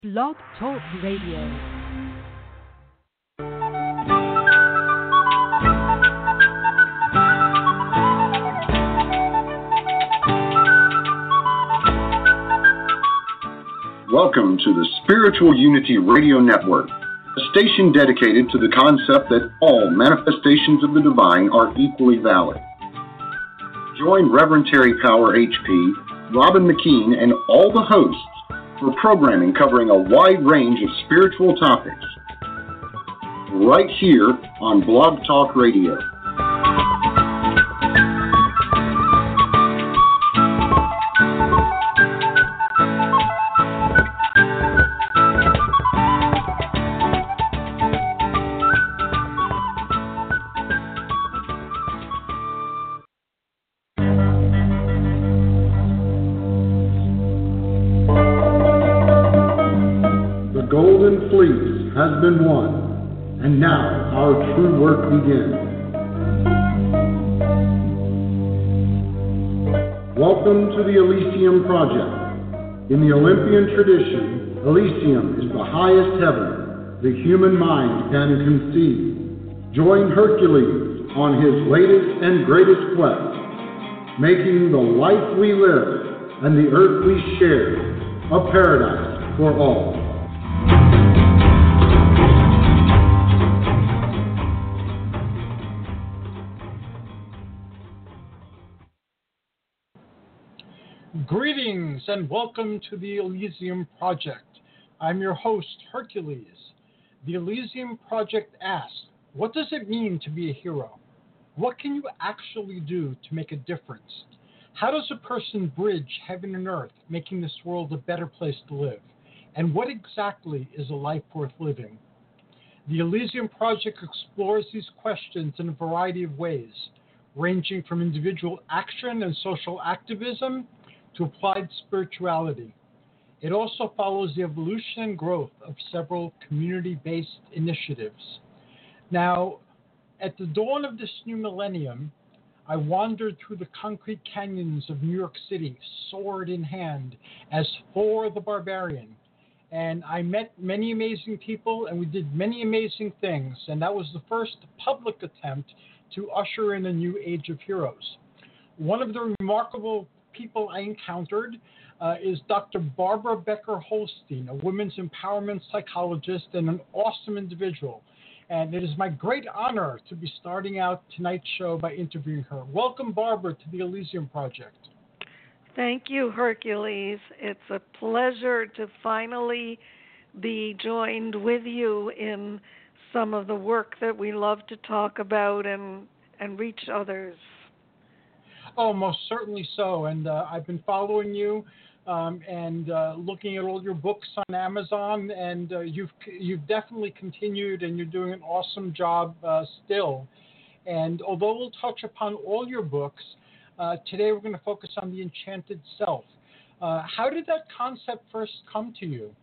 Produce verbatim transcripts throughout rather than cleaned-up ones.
Blog Talk Radio. Welcome to the Spiritual Unity Radio Network, a station dedicated to the concept that all manifestations of the divine are equally valid. Join Reverend Terry Power H P, Robin McKean, and all the hosts for programming covering a wide range of spiritual topics, right here on Blog Talk Radio. Has been won, and now our true work begins. Welcome to the Elysium Project. In the Olympian tradition, Elysium is the highest heaven the human mind can conceive. Join Hercules on his latest and greatest quest, making the life we live and the earth we share a paradise for all. Greetings and welcome to the Elysium Project. I'm your host, Hercules. The Elysium Project asks, what does it mean to be a hero? What can you actually do to make a difference? How does a person bridge heaven and earth, making this world a better place to live? And what exactly is a life worth living? The Elysium Project explores these questions in a variety of ways, ranging from individual action and social activism to applied spirituality. It also follows the evolution and growth of several community-based initiatives. Now, at the dawn of this new millennium, I wandered through the concrete canyons of New York City, sword in hand, as Thor the Barbarian. And I met many amazing people, and we did many amazing things. And that was the first public attempt to usher in a new age of heroes. One of the remarkable people I encountered uh, is Doctor Barbara Becker-Holstein, a women's empowerment psychologist and an awesome individual. And it is my great honor to be starting out tonight's show by interviewing her. Welcome, Barbara, to the Elysium Project. Thank you, Hercules. It's a pleasure to finally be joined with you in some of the work that we love to talk about and, and reach others. Oh, most certainly so. And uh, I've been following you um, and uh, looking at all your books on Amazon, and uh, you've you've definitely continued, and you're doing an awesome job uh, still. And although we'll touch upon all your books, uh, today we're going to focus on the enchanted self. Uh, how did that concept first come to you?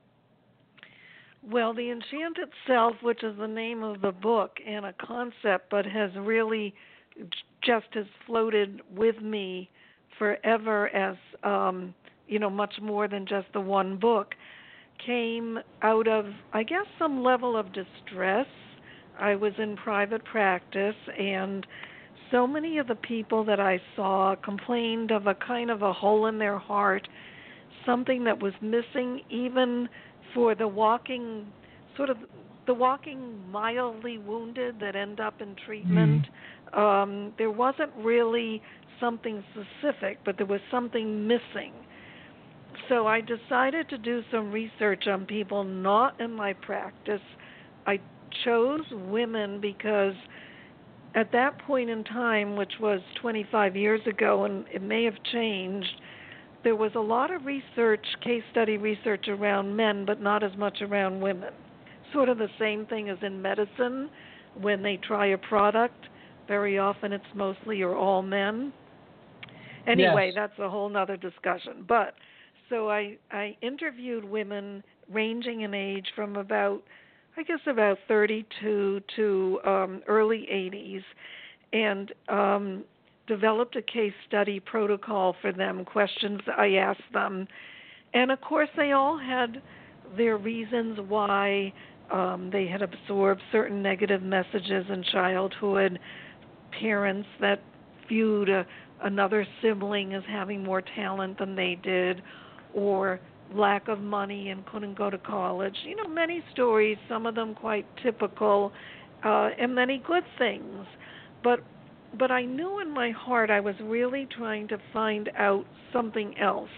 Well, the enchanted self, which is the name of the book and a concept, but has really just has floated with me forever as, um, you know, much more than just the one book, came out of, I guess, some level of distress. I was in private practice, and so many of the people that I saw complained of a kind of a hole in their heart, something that was missing even for the walking, sort of the walking mildly wounded that end up in treatment. Mm. Um, there wasn't really something specific, but there was something missing. So I decided to do some research on people not in my practice. I chose women because at that point in time, which was twenty-five years ago, and it may have changed, there was a lot of research, case study research around men, but not as much around women. Sort of the same thing as in medicine. When they try a product, very often it's mostly or all men. Anyway, Yes. That's a whole nother discussion. But so I, I interviewed women ranging in age from about, I guess about thirty-two to um, early eighties, and um, developed a case study protocol for them, questions I asked them. And of course they all had their reasons why um, they had absorbed certain negative messages in childhood, parents that viewed a, another sibling as having more talent than they did, or lack of money and couldn't go to college. You know, many stories, some of them quite typical, uh, and many good things. But but I knew in my heart I was really trying to find out something else.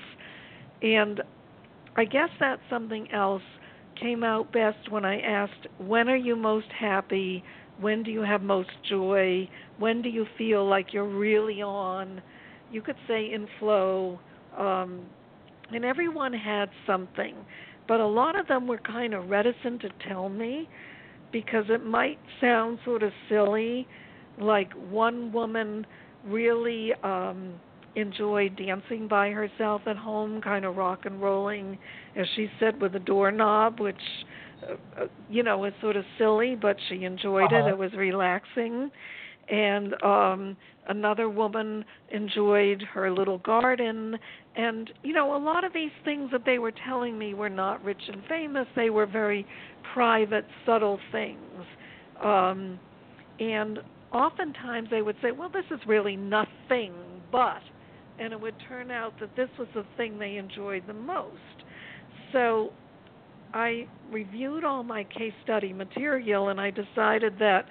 And I guess that something else came out best when I asked, when are you most happy? When do you have most joy? When do you feel like you're really on? You could say in flow. Um, and everyone had something. But a lot of them were kind of reticent to tell me because it might sound sort of silly. Like one woman really um, enjoyed dancing by herself at home, kind of rock and rolling, as she said, with a doorknob, which, uh, you know, is sort of silly, but she enjoyed uh-huh. it. It was relaxing. And um, another woman enjoyed her little garden. And, you know, a lot of these things that they were telling me were not rich and famous. They were very private, subtle things. Um, and oftentimes they would say, well, this is really nothing but, and it would turn out that this was the thing they enjoyed the most. So I reviewed all my case study material, and I decided that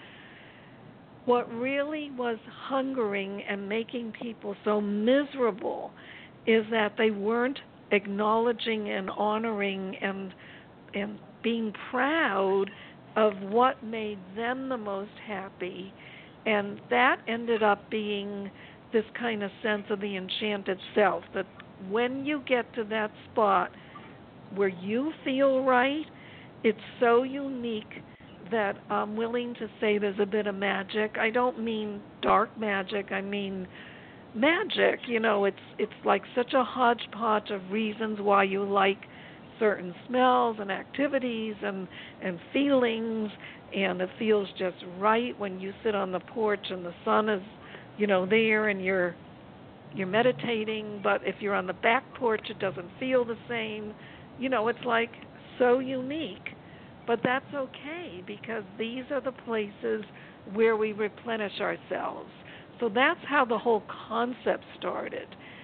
what really was hungering and making people so miserable is that they weren't acknowledging and honoring and and being proud of what made them the most happy. And that ended up being this kind of sense of the enchanted self, that when you get to that spot where you feel right, it's so unique that I'm willing to say there's a bit of magic. I don't mean dark magic, I mean magic. You know, it's it's like such a hodgepodge of reasons why you like certain smells and activities and, and feelings, and it feels just right when you sit on the porch and the sun is, you know, there and you're you're meditating, but if you're on the back porch it doesn't feel the same. You know, it's like so unique. But that's okay because these are the places where we replenish ourselves. So that's how the whole concept started.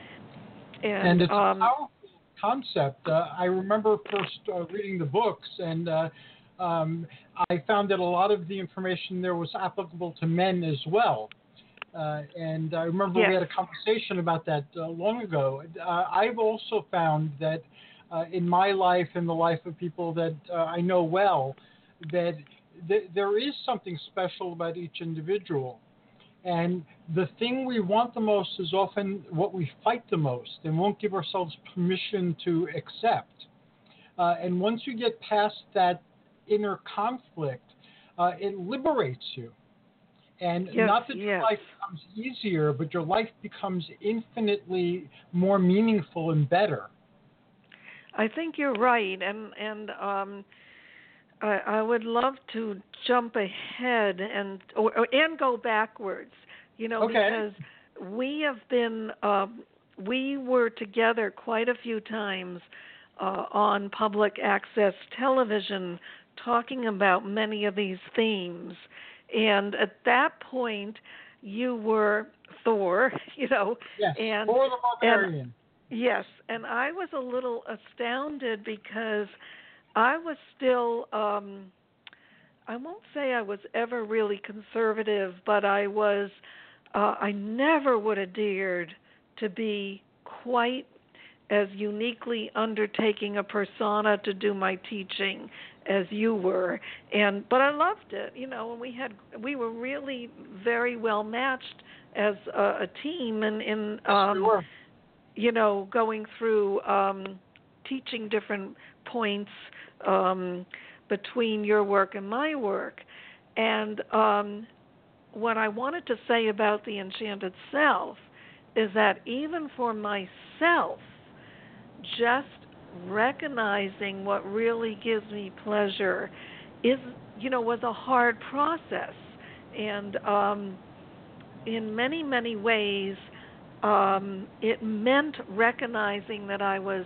And, and it's um, a powerful concept. Uh, I remember first uh, reading the books, and uh, um, I found that a lot of the information there was applicable to men as well. Uh, and I remember yes. we had a conversation about that uh, long ago. Uh, I've also found that uh, in my life and the life of people that uh, I know well, that th- there is something special about each individual. And the thing we want the most is often what we fight the most and won't give ourselves permission to accept. Uh, and once you get past that inner conflict, uh, it liberates you. And yes, not that yes. your life becomes easier, but your life becomes infinitely more meaningful and better. I think you're right. And, and um, I, I would love to jump ahead and or, or and go backwards, you know, Okay. because we have been um, we were together quite a few times uh, on public access television talking about many of these themes. And at that point, you were Thor, you know, yes, and Thor the Barbarian. And, yes, and I was a little astounded because I was still, um, I won't say I was ever really conservative, but I was, uh, I never would have dared to be quite as uniquely undertaking a persona to do my teaching as you were. And but I loved it, you know, and we had we were really very well matched as a, a team and in um yes, we were. you know, going through um teaching different points um between your work and my work. And um what I wanted to say about the enchanted self is that even for myself, just recognizing what really gives me pleasure is, you know, was a hard process. And um, in many, many ways, um, it meant recognizing that I was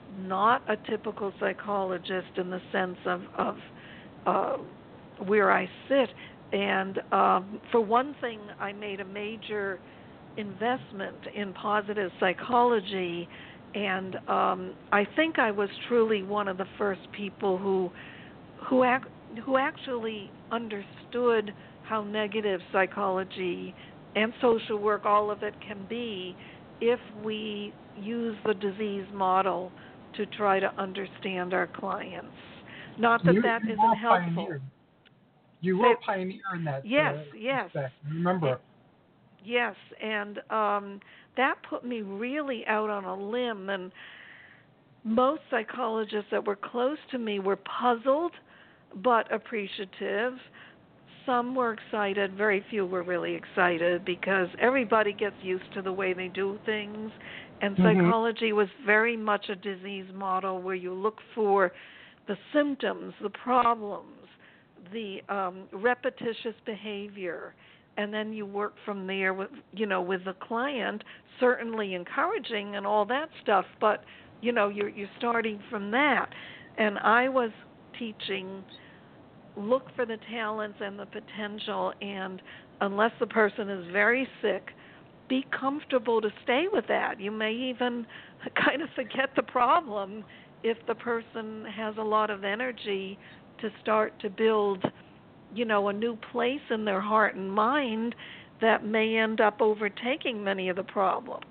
not a typical psychologist in the sense of, of uh, where I sit. And um, for one thing, I made a major investment in positive psychology, and um, I think I was truly one of the first people who who ac- who actually understood how negative psychology and social work, all of it, can be if we use the disease model to try to understand our clients. Not that you, that you isn't helpful. Pioneer. You were a pioneer in that. Yes, uh, yes. Respect. Remember. Yes, and um, that put me really out on a limb, and most psychologists that were close to me were puzzled but appreciative. Some were excited, very few were really excited because everybody gets used to the way they do things, and Mm-hmm. psychology was very much a disease model where you look for the symptoms, the problems, the um, repetitious behavior, and then you work from there with, you know, with the client, certainly encouraging and all that stuff, but, you know, you're, you're starting from that. And I was teaching, look for the talents and the potential, and unless the person is very sick, be comfortable to stay with that. You may even kind of forget the problem if the person has a lot of energy to start to build, you know, a new place in their heart and mind that may end up overtaking many of the problems.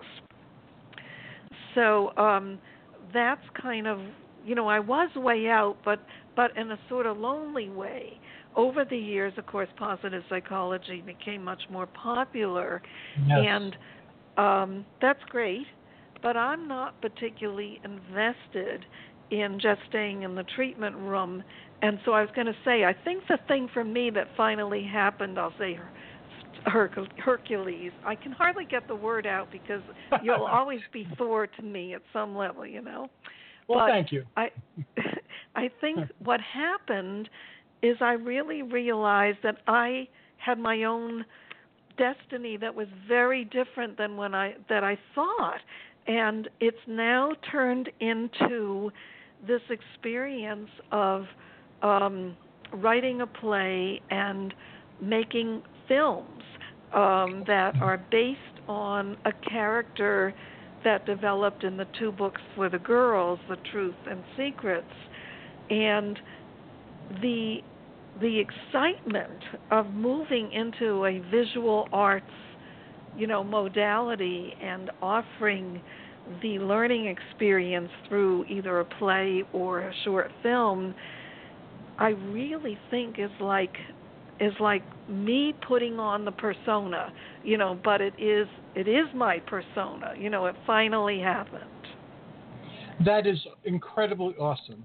So um, that's kind of, you know, I was way out, but but in a sort of lonely way. Over the years, of course, positive psychology became much more popular, Yes. and um, that's great, but I'm not particularly invested in just staying in the treatment room. And so I was going to say, I think the thing for me that finally happened, I'll say Her- Hercules. I can hardly get the word out because you'll always be Thor to me at some level, you know. Well, but thank you. I, I think what happened is I really realized that I had my own destiny that was very different than when I that I thought, and it's now turned into this experience of um, writing a play and making films um, that are based on a character that developed in the two books for the girls, The Truth and Secrets, and the the excitement of moving into a visual arts, you know, modality and offering the learning experience through either a play or a short film, I really think is like is like me putting on the persona, you know, but it is it is my persona, you know, it finally happened. That is incredibly awesome.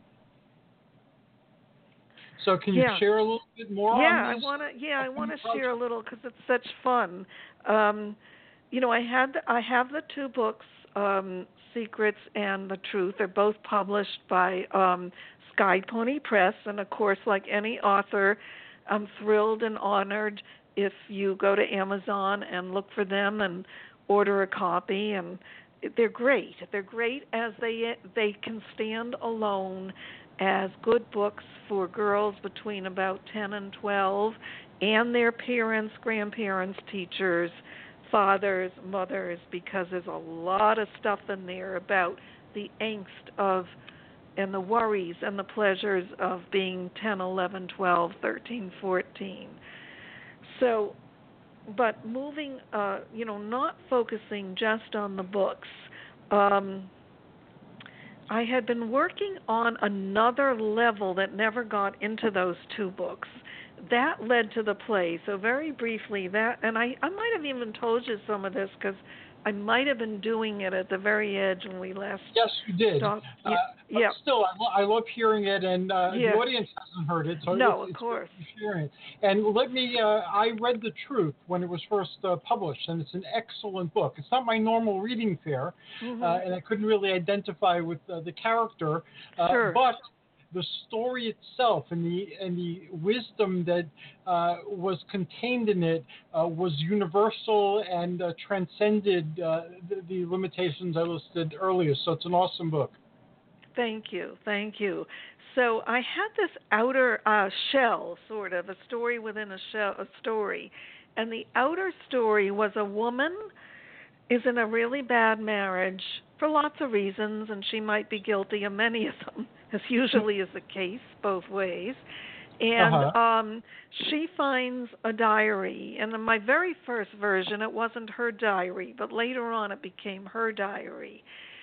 So can you yeah. share a little bit more yeah, on these? I want to. Yeah, I want to projects? share a little because it's such fun. Um, you know, I had the, I have the two books, um, Secrets and The Truth. They're both published by um, Sky Pony Press, and of course, like any author, I'm thrilled and honored if you go to Amazon and look for them and order a copy. And they're great. They're great as they they can stand alone as good books for girls between about ten and twelve and their parents, grandparents, teachers, fathers, mothers, because there's a lot of stuff in there about the angst of and the worries and the pleasures of being ten, eleven, twelve, thirteen, fourteen. So, but moving, uh, you know, not focusing just on the books, um, I had been working on another level that never got into those two books. That led to the play. So very briefly, that, and I, I might have even told you some of this because I might have been doing it at the very edge when we last Yes, you did. stopped. Uh, Yeah, but yeah. still, I, lo- I love hearing it, and uh, Yeah. the audience hasn't heard it, so No, it's, of it's course. worth sharing. And let me, uh, I read The Truth when it was first uh, published, and it's an excellent book. It's not my normal reading fare, Mm-hmm. uh, and I couldn't really identify with uh, the character, uh, Sure. but the story itself and the and the wisdom that uh, was contained in it uh, was universal and uh, transcended uh, the, the limitations I listed earlier. So it's an awesome book. Thank you, thank you. So I had this outer uh, shell, sort of a story within a shell, a story, and the outer story was a woman is in a really bad marriage for lots of reasons, and she might be guilty of many of them, as usually is the case both ways. And uh-huh. um, she finds a diary, and in my very first version, it wasn't her diary, but later on it became her diary.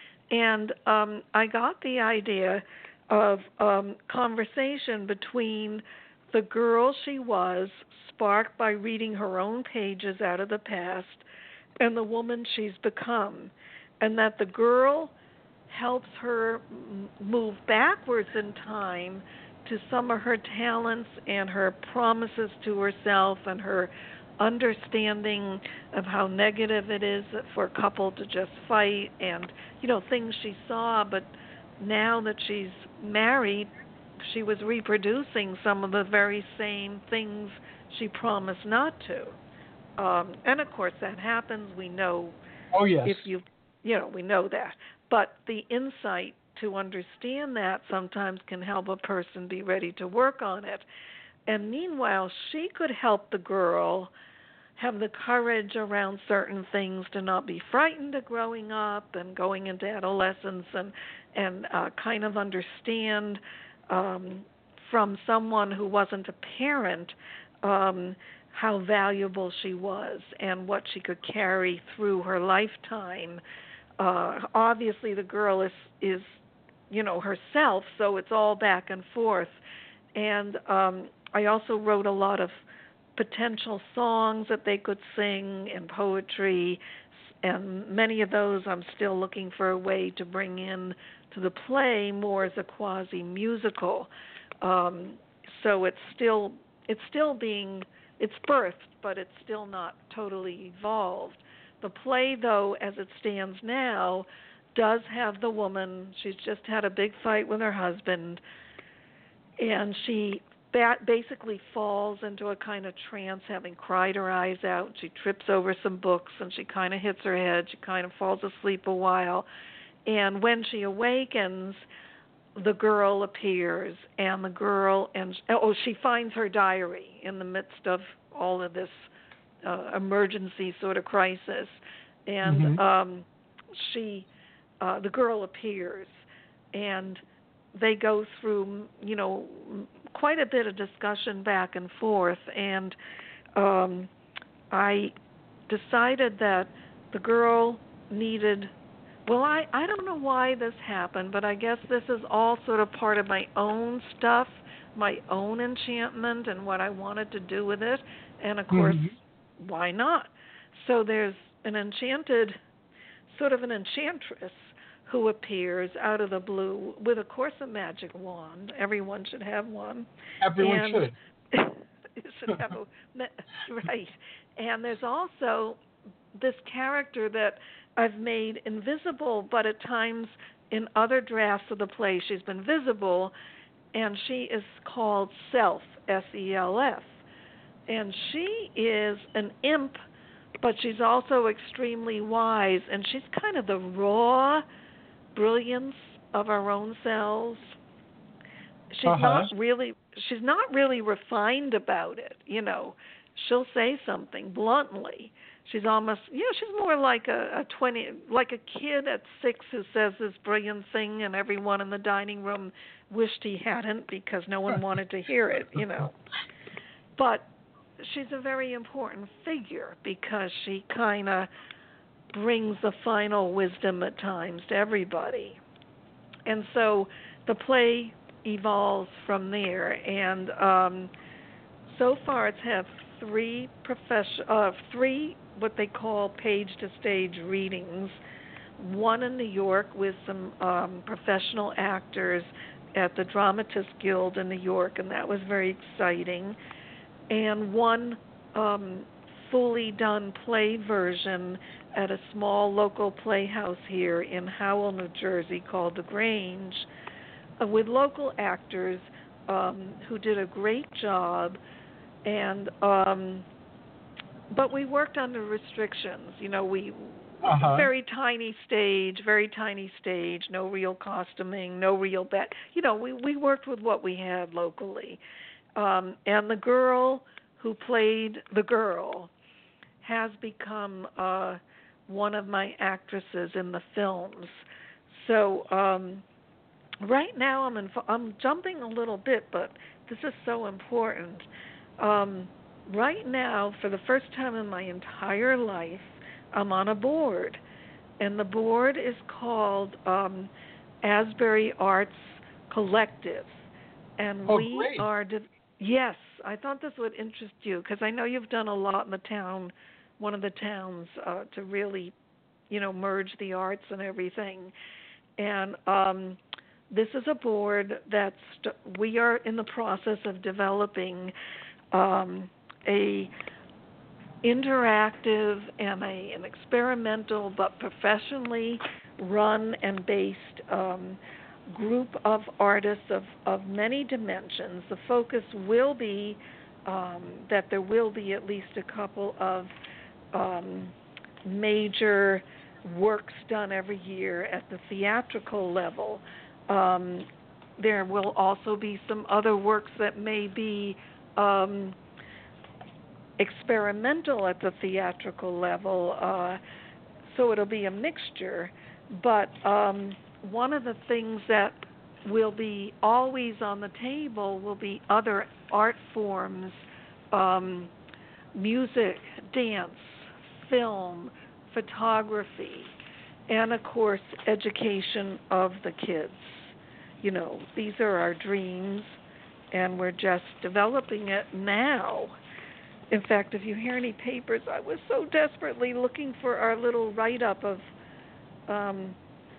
And um, I got the idea of um, conversation between the girl she was, sparked by reading her own pages out of the past, and the woman she's become, and that the girl helps her m- move backwards in time to some of her talents and her promises to herself and her understanding of how negative it is for a couple to just fight, and, you know, things she saw, but now that she's married, she was reproducing some of the very same things she promised not to. Um, and of course that happens. We know Oh, yes. if you, you know, we know that. But the insight to understand that sometimes can help a person be ready to work on it. And meanwhile, she could help the girl have the courage around certain things to not be frightened of growing up and going into adolescence, and and uh, kind of understand um, from someone who wasn't a parent um, how valuable she was and what she could carry through her lifetime. Uh, obviously, the girl is is you know herself, so it's all back and forth. And um, I also wrote a lot of potential songs that they could sing and poetry, and many of those I'm still looking for a way to bring in to the play more as a quasi-musical. Um, so it's still it's still being it's birthed, but it's still not totally evolved. The play, though, as it stands now, does have the woman. She's just had a big fight with her husband, and she basically falls into a kind of trance, having cried her eyes out. She trips over some books, and she kind of hits her head. She kind of falls asleep a while. And when she awakens, the girl appears, and the girl, and oh, she finds her diary in the midst of all of this uh, emergency sort of crisis. And mm-hmm. um, she, uh, the girl appears, and they go through, you know, quite a bit of discussion back and forth, and um, I decided that the girl needed, well, I, I don't know why this happened, but I guess this is all sort of part of my own stuff, my own enchantment and what I wanted to do with it, and of course, mm-hmm. why not? So there's an enchanted, sort of an enchantress who appears out of the blue with, of course, a magic wand. Everyone should have one. Everyone and should. should have a, right. And there's also this character that I've made invisible, but at times in other drafts of the play she's been visible, and she is called Self, S E L F. And she is an imp, but she's also extremely wise, and she's kind of the raw brilliance of our own selves. She's uh-huh. not really she's not really refined about it, you know. She'll say something bluntly. She's almost you know, she's more like a, a twenty like a kid at six who says this brilliant thing and everyone in the dining room wished he hadn't because no one wanted to hear it, you know. But she's a very important figure because she kinda brings the final wisdom at times to everybody. And so the play evolves from there. And um, so far it's had three profession, uh, three what they call page-to-stage readings, one in New York with some um, professional actors at the Dramatists Guild in New York, and that was very exciting, and one um, fully done play version at a small local playhouse here in Howell, New Jersey called The Grange, uh, with local actors um, who did a great job. And um, but we worked under restrictions. You know, we Uh-huh. very tiny stage, very tiny stage, no real costuming, no real bet. You know, we, we worked with what we had locally. Um, and the girl who played the girl has become uh, one of my actresses in the films. So um, right now I'm in, I'm jumping a little bit, but this is so important. Um, right now, for the first time in my entire life, I'm on a board, and the board is called um, Asbury Arts Collective, and oh, we great. are. De- yes, I thought this would interest you because I know you've done a lot in the town, one of the towns, uh, to really, you know, merge the arts and everything. And um, this is a board that st- we are in the process of developing um, a interactive and a, an experimental but professionally run and based um, group of artists of, of many dimensions. The focus will be um, that there will be at least a couple of um, major works done every year at the theatrical level. Um, there will also be some other works that may be um, experimental at the theatrical level, uh, so it'll be a mixture. But um, one of the things that will be always on the table will be other art forms, um, music, dance, film, photography, and of course education of the kids. You know, these are our dreams, and we're just developing it now. In fact, if you hear any papers, I was so desperately looking for our little write-up of, um,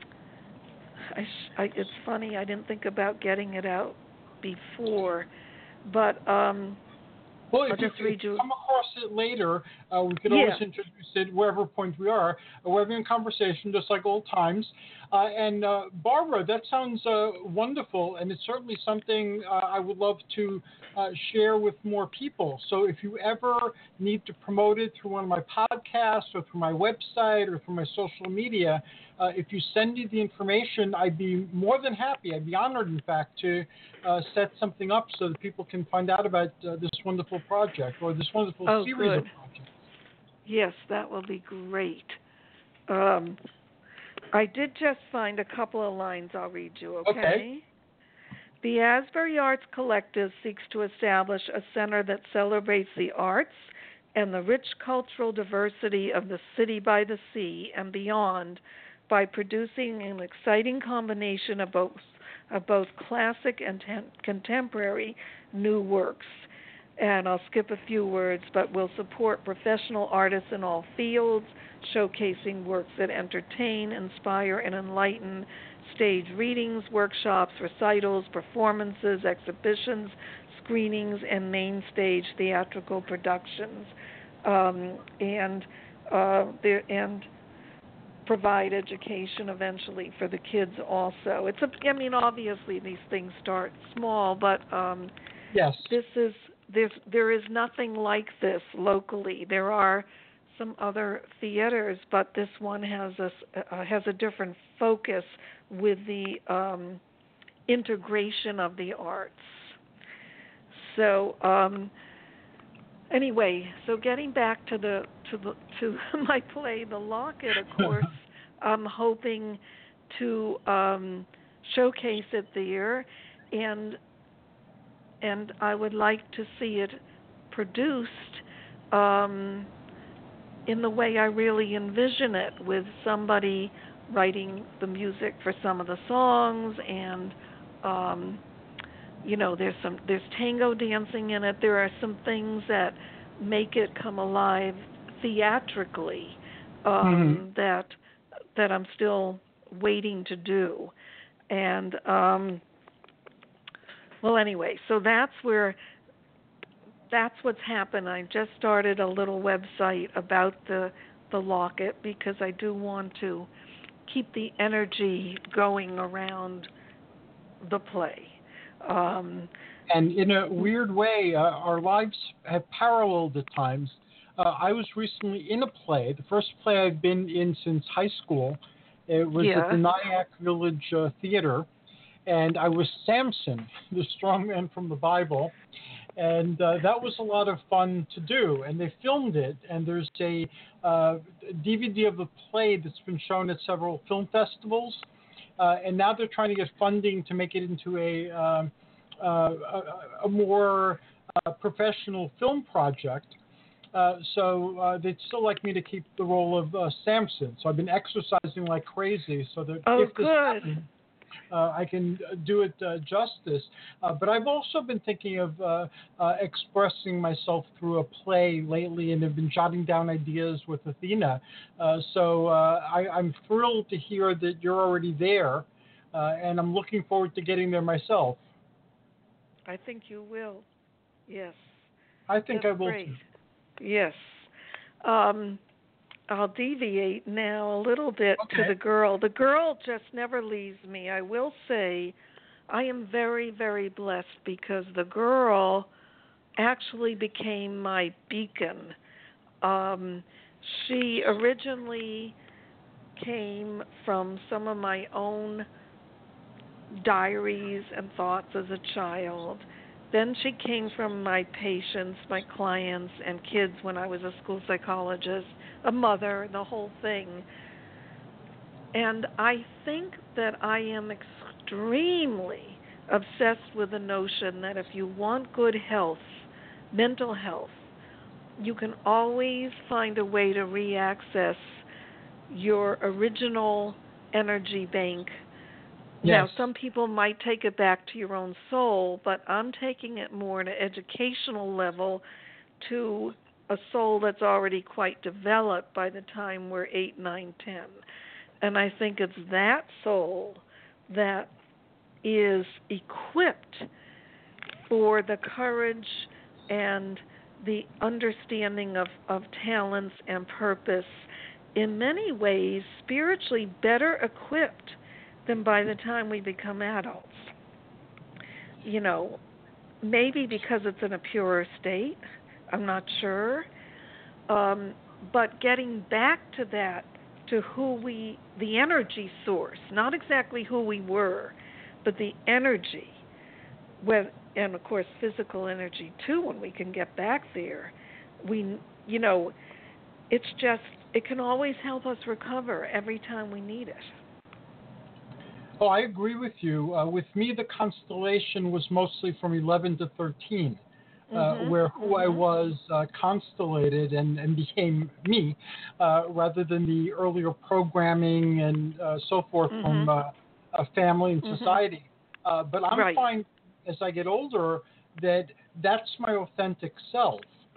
I, sh- I, it's funny, I didn't think about getting it out before, but um, Well, I'll if you, just read if you you. come across it later, uh, we could Yeah. always introduce it wherever point we are. Uh, we're having a conversation just like old times. Uh, and uh, Barbara, that sounds uh, wonderful, and it's certainly something uh, I would love to uh, share with more people. So if you ever need to promote it through one of my podcasts or through my website or through my social media, uh, if you send me the information, I'd be more than happy. I'd be honored, in fact, to uh, set something up so that people can find out about uh, this wonderful project or this wonderful Oh, series good. of projects. Yes, that will be great. Um, I did just find a couple of lines I'll read you, okay? Okay. The Asbury Arts Collective seeks to establish a center that celebrates the arts and the rich cultural diversity of the city by the sea and beyond by producing an exciting combination of both, of both classic and ten, contemporary new works. And I'll skip a few words, but will support professional artists in all fields, showcasing works that entertain, inspire, and enlighten, stage readings, workshops, recitals, performances, exhibitions, screenings, and main stage theatrical productions, um, and uh, there and provide education eventually for the kids also. It's a, I mean, obviously these things start small, but um, Yes. this is there's there is nothing like this locally. There are some other theaters, but this one has a uh, has a different focus with the um, integration of the arts. So um, anyway, so getting back to the to the to my play, The Locket. Of course, I'm hoping to um, showcase it there, and and I would like to see it produced um, in the way I really envision it, with somebody writing the music for some of the songs, and um, you know, there's some there's tango dancing in it. There are some things that make it come alive theatrically um, Mm-hmm. that that I'm still waiting to do, and. Um, Well, anyway, so that's where, that's what's happened. I just started a little website about the the locket because I do want to keep the energy going around the play. Um, And in a weird way, uh, our lives have paralleled at times. uh, I was recently in a play, the first play I've been in since high school. It was Yeah. at the Nyack Village uh, Theater, and I was Samson, the strong man from the Bible. And uh, that was a lot of fun to do. And they filmed it, and there's a uh, D V D of the play that's been shown at several film festivals. Uh, and now they're trying to get funding to make it into a, um, uh, a, a more uh, professional film project. Uh, so uh, they'd still like me to keep the role of uh, Samson. So I've been exercising like crazy so that Oh, if this good. happens, uh, I can do it uh, justice. Uh, but I've also been thinking of uh, uh, expressing myself through a play lately, and have been jotting down ideas with Athena. Uh, so uh, I, I'm thrilled to hear that you're already there, uh, and I'm looking forward to getting there myself. I think you will. Yes. I think That's I will great. too. Yes. Um, I'll deviate now a little bit Okay. to the girl. The girl just never leaves me. I will say I am very, very blessed because the girl actually became my beacon. Um, she originally came from some of my own diaries and thoughts as a child. Then she came from my patients, my clients, and kids when I was a school psychologist, a mother, the whole thing. And I think that I am extremely obsessed with the notion that if you want good health, mental health, you can always find a way to re-access your original energy bank. Now, Yes. some people might take it back to your own soul, but I'm taking it more at an educational level to a soul that's already quite developed by the time we're eight, nine, ten. And I think it's that soul that is equipped for the courage and the understanding of, of talents and purpose, in many ways spiritually better equipped than by the time we become adults. You know, maybe because it's in a purer state, I'm not sure. Um, but getting back to that, to who we, the energy source, not exactly who we were, but the energy, with, and of course physical energy too, when we can get back there, we, you know, it's just, it can always help us recover every time we need it. Oh, I agree with you. Uh, with me, the constellation was mostly from eleven to thirteen, uh, Mhm, where who I mhm. was uh, constellated and, and became me, uh, rather than the earlier programming and uh, so forth Mhm. from uh, a family and Mhm. society. Uh, but I'm Right. finding as I get older that that's my authentic self.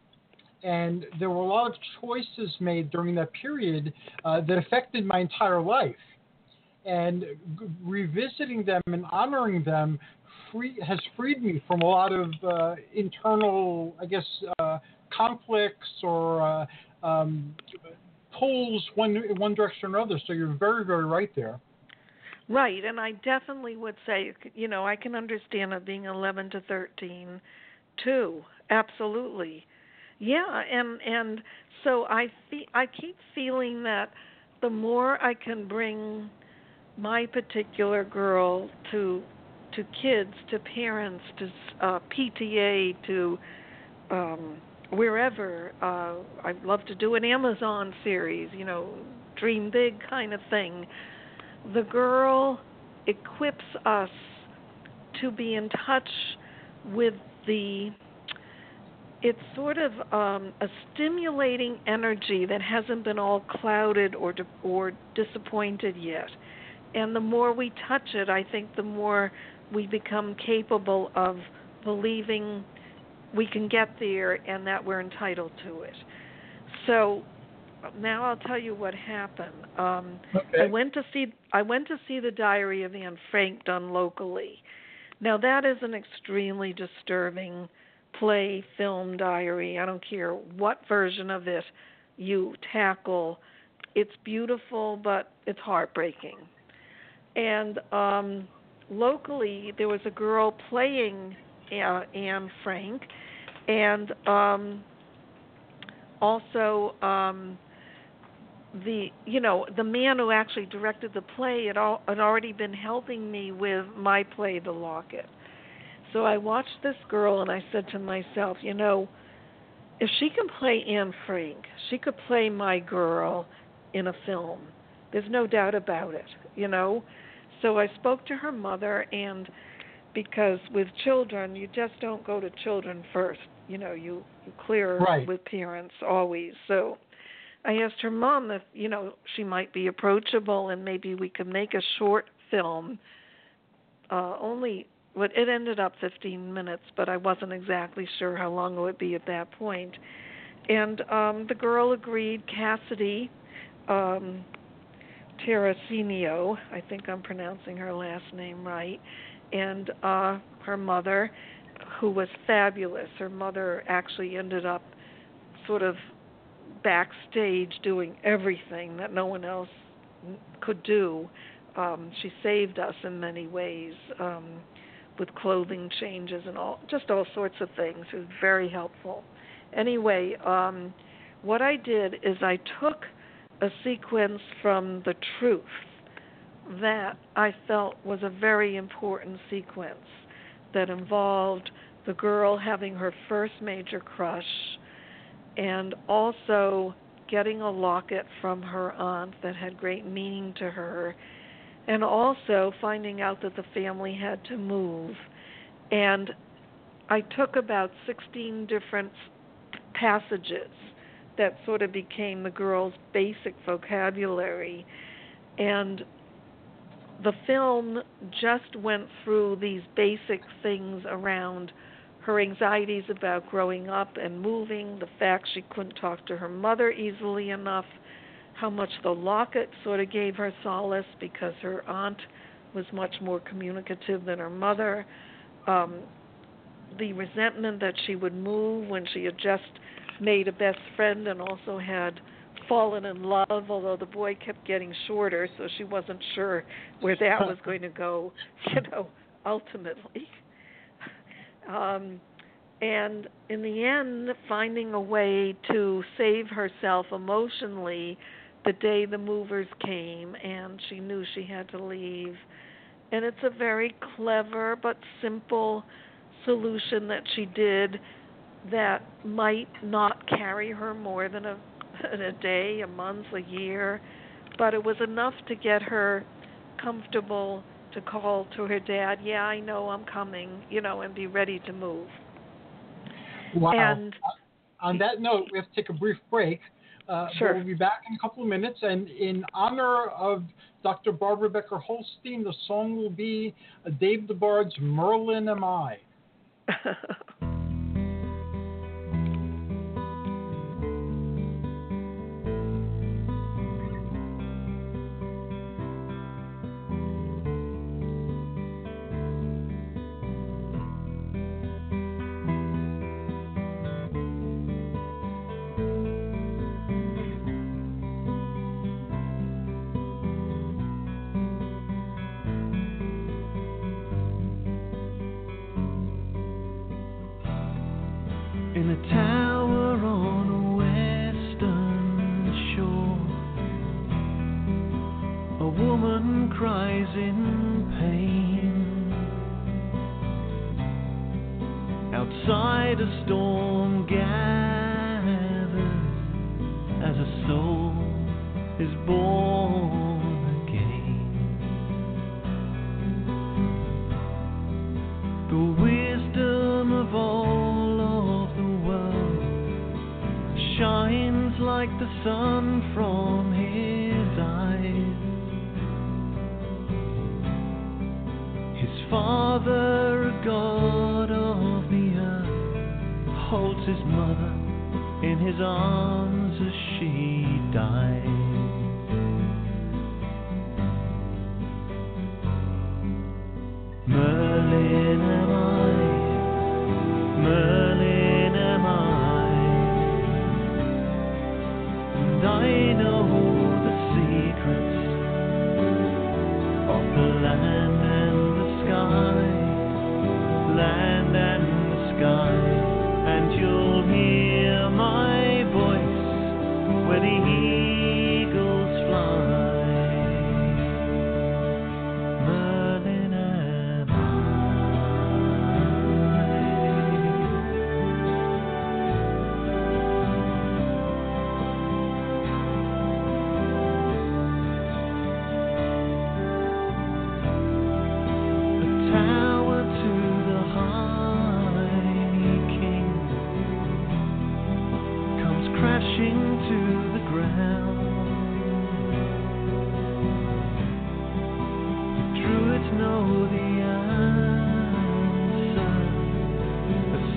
And there were a lot of choices made during that period uh, that affected my entire life. And g- revisiting them and honoring them free, has freed me from a lot of uh, internal, I guess, uh, conflicts or uh, um, pulls one in one direction or another. So you're very, very right there. Right, and I definitely would say, you know, I can understand it being eleven to thirteen, too. Absolutely, yeah, and and so I fe- I keep feeling that the more I can bring my particular girl to to kids, to parents, to uh, P T A, to um, wherever. Uh, I'd love to do an Amazon series, you know, dream big kind of thing. The girl equips us to be in touch with the, it's sort of um, a stimulating energy that hasn't been all clouded or di- or disappointed yet. And the more we touch it, I think the more we become capable of believing we can get there and that we're entitled to it. So now I'll tell you what happened. Um, Okay. I went to see I went to see the Diary of Anne Frank done locally. Now that is an extremely disturbing play, film, diary. I don't care what version of it you tackle. It's beautiful, but it's heartbreaking. And um, locally, there was a girl playing uh, Anne Frank, and um, also, um, the you know the man who actually directed the play had, all, had already been helping me with my play, The Locket. So I watched this girl and I said to myself, you know, if she can play Anne Frank, she could play my girl in a film. There's no doubt about it, you know. So I spoke to her mother, and because with children, you just don't go to children first. You know, you, you clear right. with parents always. So I asked her mom if, you know, she might be approachable and maybe we could make a short film. Uh, only, well, it ended up fifteen minutes, but I wasn't exactly sure how long it would be at that point. And um, the girl agreed, Cassidy um, Terracinio, I think I'm pronouncing her last name right, and uh, her mother, who was fabulous. Her mother actually ended up sort of backstage doing everything that no one else could do. Um, she saved us in many ways um, with clothing changes and all, just all sorts of things. It was very helpful. Anyway, um, what I did is I took a sequence from The Truth that I felt was a very important sequence that involved the girl having her first major crush and also getting a locket from her aunt that had great meaning to her, and also finding out that the family had to move. And I took about sixteen different passages that sort of became the girl's basic vocabulary. And the film just went through these basic things around her anxieties about growing up and moving, the fact she couldn't talk to her mother easily enough, how much the locket sort of gave her solace because her aunt was much more communicative than her mother, um, the resentment that she would move when she had just made a best friend and also had fallen in love, although the boy kept getting shorter, so she wasn't sure where that was going to go, you know, ultimately. Um, and in the end, finding a way to save herself emotionally the day the movers came and she knew she had to leave. And it's a very clever but simple solution that she did that might not carry her more than a, a day, a month, a year, but it was enough to get her comfortable to call to her dad, yeah, I know I'm coming, you know, and be ready to move. Wow. And on that note, we have to take a brief break. Uh, sure. We'll be back in a couple of minutes, and in honor of Doctor Barbara Becker Holstein, the song will be Dave DeBard's Merlin Am I. In a tower on a western shore, a woman cries in pain. Outside a storm gathers as a soul is born again. The wisdom of all shines like the sun from his eyes. His father, a god of the earth, holds his mother in his arms as she dies. Merlin am I, Merlin am I. I know the secrets of the land and the sky, land and the sky, and you'll hear my voice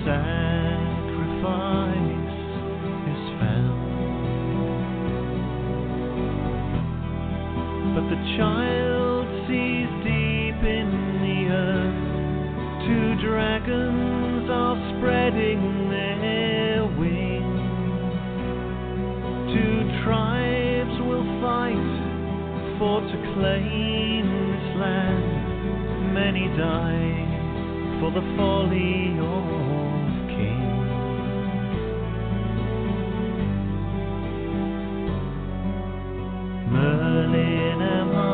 sacrifice is found. But the child sees deep in the earth, two dragons are spreading their wings. Two tribes will fight for to claim this land. Many die for the folly of kings. Merlin am I,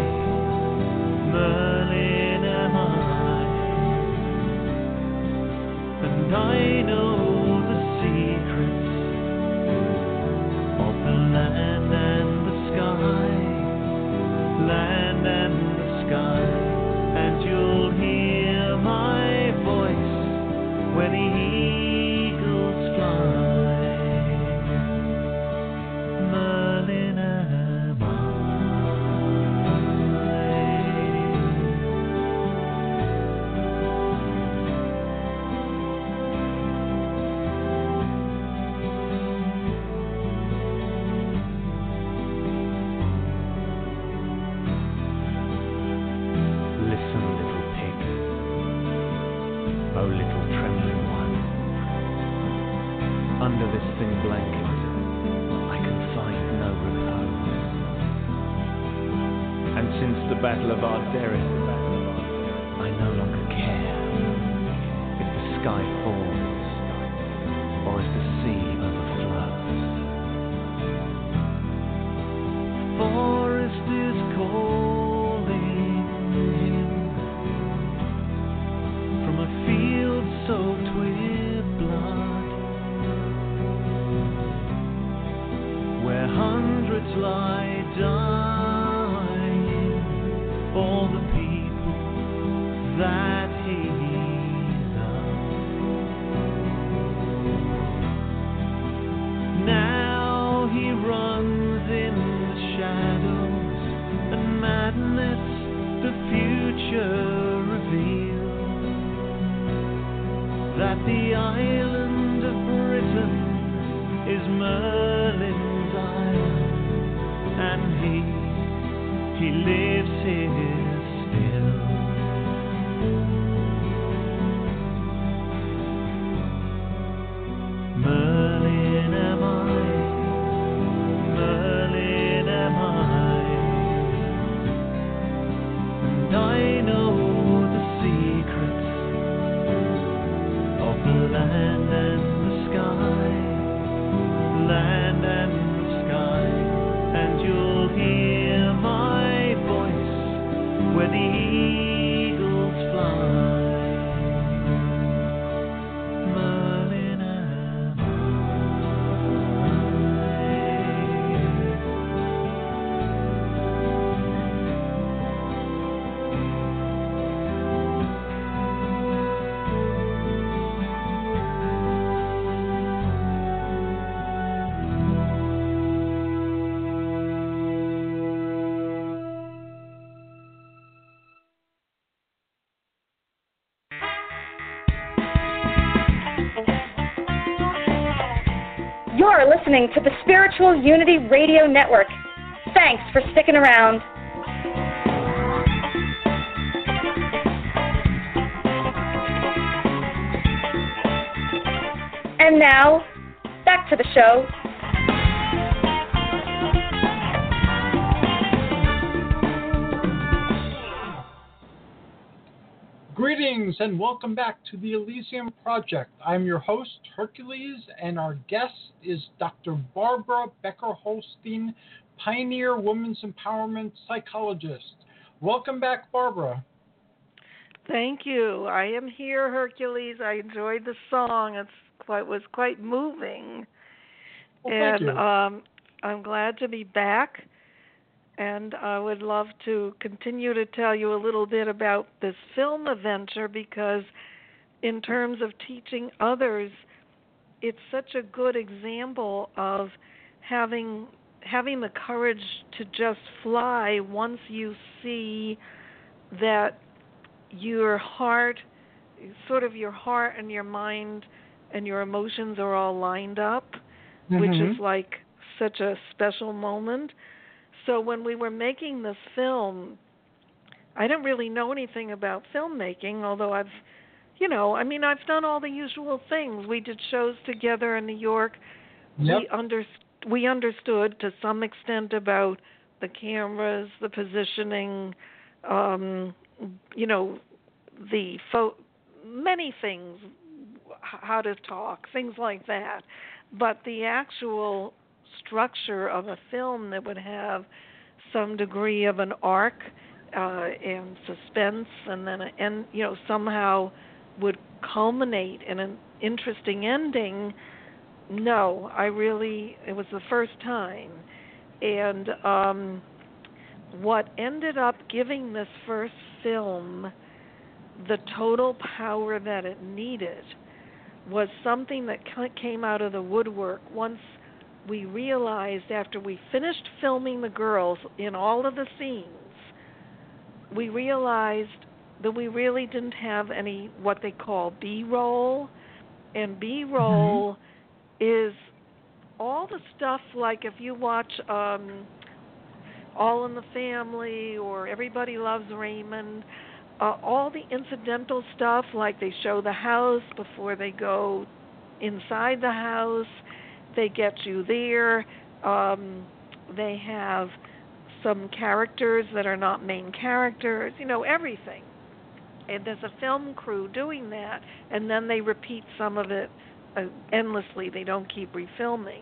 Merlin am I, and I know the secrets of the land and the sky, land and the sky, and you'll hear my voice where the eagles fly. Merlin am I. Listen, little pig, oh little trembling one. Under this thin blanket, I can find no repose. And since the Battle of Arderith, I no longer care if the sky falls or if the sea overflows. Forest is calling him from a field soaked with blood, where hundreds lie dying for the people that he loved. Now he runs in the shadows, and madness the future reveals, that the island of Britain is Merlin's island, and he, he lives here still. Merlin am I, Merlin am I, and I know the secrets of the land and the sky, land and the sky, and you'll hear my voice where the eagles fly. Merlin am I. You're listening to the Spiritual Unity Radio Network. Thanks for sticking around. And now, back to the show. Greetings and welcome back to the Elysium Project. I'm your host, Hercules, and our guest is Doctor Barbara Becker-Holstein, Pioneer Women's Empowerment Psychologist. Welcome back, Barbara. Thank you. I am here, Hercules. I enjoyed the song. It's quite was quite moving. Well, and thank you. Um, I'm glad to be back. And I would love to continue to tell you a little bit about this film adventure, because in terms of teaching others, it's such a good example of having having the courage to just fly once you see that your heart sort of your heart and your mind and your emotions are all lined up, mm-hmm. which is like such a special moment. So when we were making this film, I didn't really know anything about filmmaking, although I've, you know, I mean, I've done all the usual things. We did shows together in New York. Yep. We under, we understood to some extent about the cameras, the positioning, um, you know, the fo- many things, how to talk, things like that. But the actual structure of a film that would have some degree of an arc uh, and suspense, and then and you know somehow would culminate in an interesting ending. No, I really it was the first time, and um, what ended up giving this first film the total power that it needed was something that came out of the woodwork once we realized, after we finished filming the girls in all of the scenes, we realized that we really didn't have any what they call B-roll. And B-roll mm-hmm. is all the stuff like if you watch um, All in the Family or Everybody Loves Raymond, uh, all the incidental stuff, like they show the house before they go inside the house, they get you there, um, they have some characters that are not main characters, you know, everything. And there's a film crew doing that, and then they repeat some of it uh, endlessly. They don't keep refilming.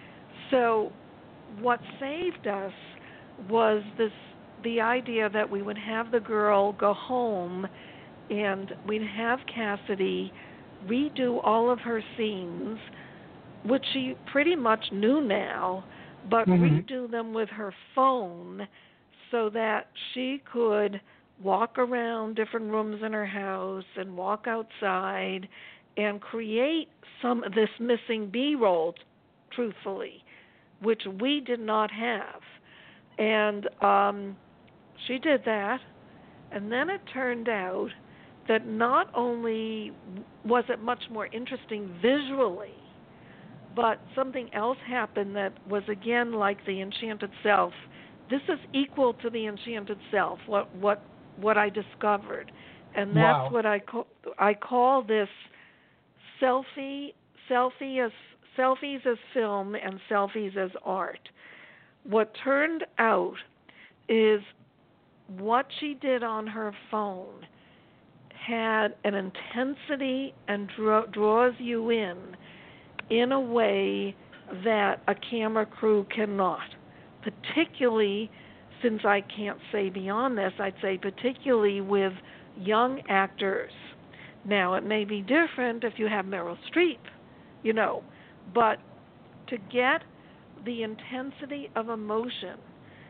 So what saved us was this the idea that we would have the girl go home and we'd have Cassidy redo all of her scenes, which she pretty much knew now, but mm-hmm. redo them with her phone so that she could walk around different rooms in her house and walk outside and create some of this missing B-roll, truthfully, which we did not have. And um, she did that, and then it turned out that not only was it much more interesting visually, but something else happened that was, again, like the Enchanted Self. This is equal to the Enchanted Self, what what what I discovered. And that's wow. what I call, I call this selfie, selfie as, selfies as film and selfies as art. What turned out is what she did on her phone had an intensity and draw, draws you in in a way that a camera crew cannot, particularly since I can't say beyond this, I'd say particularly with young actors. Now, it may be different if you have Meryl Streep, you know, but to get the intensity of emotion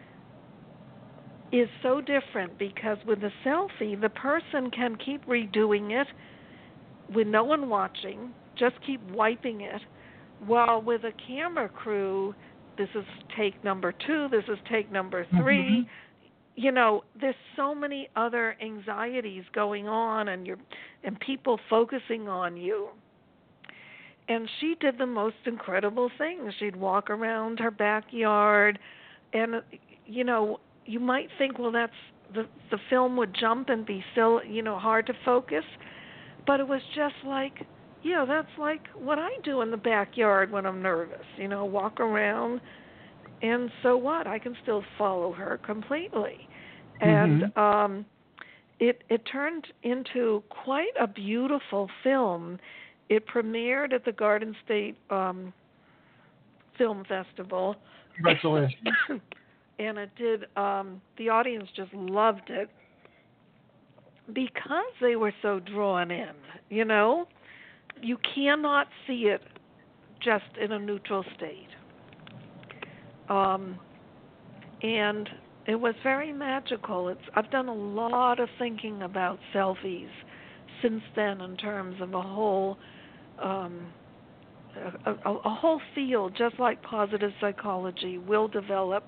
is so different because with a selfie, the person can keep redoing it with no one watching, just keep wiping it, while with a camera crew, this is take number two, this is take number three. Mm-hmm. You know, there's so many other anxieties going on and you're, and people focusing on you. And she did the most incredible things. She'd walk around her backyard and, you know, you might think, well, that's the the film would jump and be still, you know, hard to focus. But it was just like, yeah, that's like what I do in the backyard when I'm nervous, you know, walk around. And so what? I can still follow her completely. Mm-hmm. And um, it it turned into quite a beautiful film. It premiered at the Garden State um, Film Festival. Congratulations. And it did, um, the audience just loved it because they were so drawn in, you know? You cannot see it just in a neutral state. Um, and it was very magical. It's, I've done a lot of thinking about selfies since then in terms of a whole um, a, a, a whole field, just like positive psychology, will develop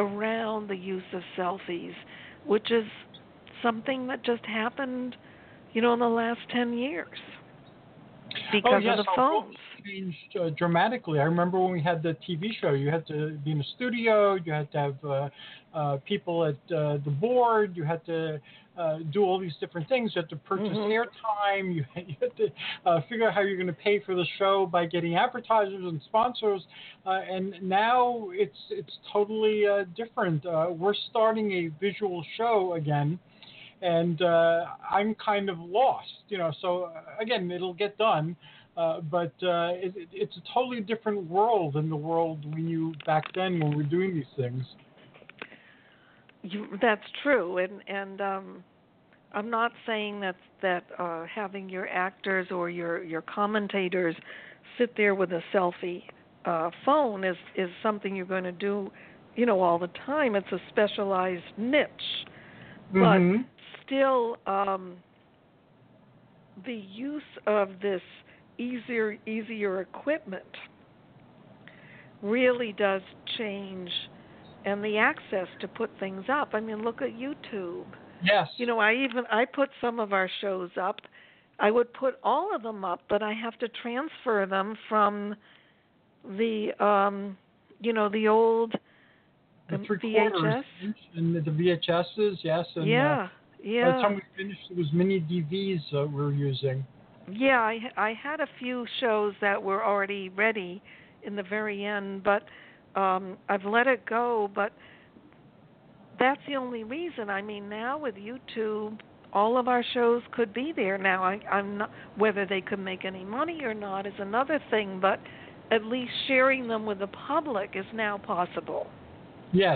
around the use of selfies, which is something that just happened, you know, in the last ten years because oh, yes, of the our world phones. changed uh, dramatically. I remember when we had the T V show, you had to be in a studio, you had to have uh, uh, people at uh, the board, you had to uh, do all these different things. You had to purchase Mhm. airtime, you, you had to uh, figure out how you're going to pay for the show by getting advertisers and sponsors. Uh, and now it's it's totally uh, different. Uh, we're starting a visual show again. And uh, I'm kind of lost, you know. So uh, again, it'll get done, uh, but uh, it, it's a totally different world than the world we knew back then when we were doing these things. You, that's true, and and um, I'm not saying that that uh, having your actors or your your commentators sit there with a selfie uh, phone is is something you're going to do, you know, all the time. It's a specialized niche, Mm-hmm. but still, um, the use of this easier easier equipment really does change, and the access to put things up. I mean, look at YouTube. Yes. You know, I even I put some of our shows up. I would put all of them up, but I have to transfer them from the um, you know, the old the um, three V H quarters S. inch and the V H S's, yes. And, Yeah, uh, yeah. by the time we finished, it was mini D Vs uh, we were using. Yeah, I I had a few shows that were already ready in the very end, but um, I've let it go. But that's the only reason. I mean, now with YouTube, all of our shows could be there. Now, I, I'm not, whether they could make any money or not is another thing, but at least sharing them with the public is now possible. Yes.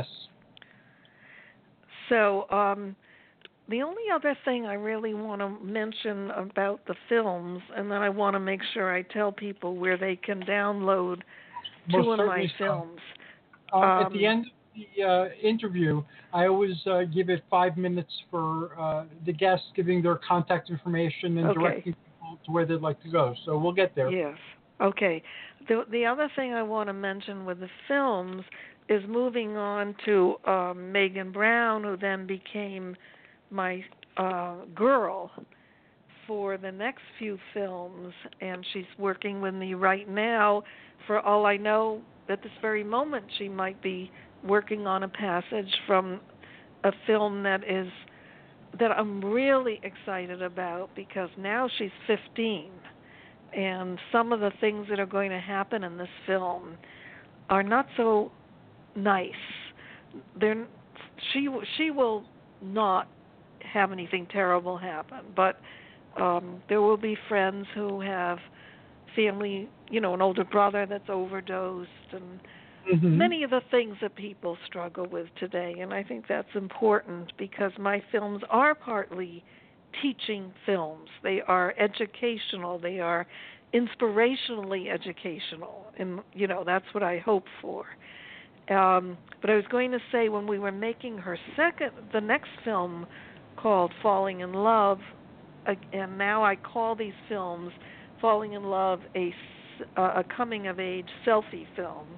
So, um, the only other thing I really want to mention about the films, and then I want to make sure I tell people where they can download Most two of my certainly so. films. Um, Um, at the end of the uh, interview, I always uh, give it five minutes for uh, the guests giving their contact information and Okay. directing people to where they'd like to go. So we'll get there. Yes. Okay. The the other thing I want to mention with the films is moving on to um, Megan Brown, who then became my uh, girl for the next few films, and she's working with me right now. For all I know, at this very moment, she might be working on a passage from a film that is that I'm really excited about, because now she's fifteen, and some of the things that are going to happen in this film are not so nice. They're, she she will not have anything terrible happen, but um, there will be friends who have family, you know, an older brother that's overdosed, and Mm-hmm. many of the things that people struggle with today. And I think that's important, because my films are partly teaching films. They are educational. They are inspirationally educational, and you know, that's what I hope for. Um, but I was going to say, when we were making her second, the next film called Falling in Love, uh, and now I call these films Falling in Love a, uh, a coming-of-age selfie film.